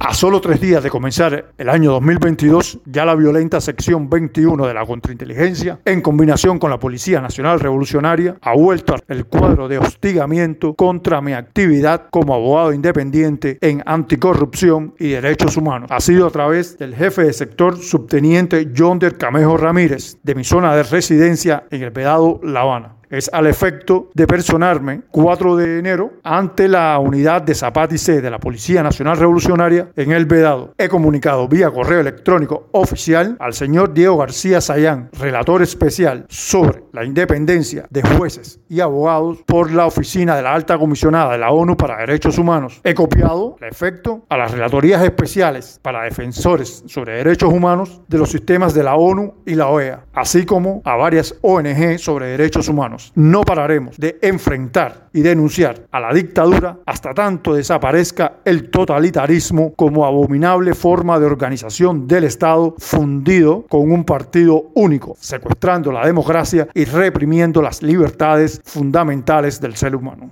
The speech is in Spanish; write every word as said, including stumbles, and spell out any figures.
A solo tres días de comenzar el año dos mil veintidós, ya la violenta sección veintiuno de la contrainteligencia, en combinación con la Policía Nacional Revolucionaria, ha vuelto al cuadro de hostigamiento contra mi actividad como abogado independiente en anticorrupción y derechos humanos. Ha sido a través del jefe de sector, subteniente Yonder Camejo Ramírez, de mi zona de residencia en el Vedado La Habana. Es al efecto de personarme cuatro de enero ante la unidad de Zapata y C de la Policía Nacional Revolucionaria en el Vedado. He comunicado vía correo electrónico oficial al señor Diego García Sayán, relator especial sobre la independencia de jueces y abogados por la Oficina de la Alta Comisionada de la ONU para Derechos Humanos. He copiado al efecto a las relatorías especiales para defensores sobre derechos humanos de los sistemas de la ONU y la O E A, así como a varias O N G sobre derechos humanos. No pararemos de enfrentar y denunciar a la dictadura hasta tanto desaparezca el totalitarismo como abominable forma de organización del Estado fundido con un partido único, secuestrando la democracia y reprimiendo las libertades fundamentales del ser humano.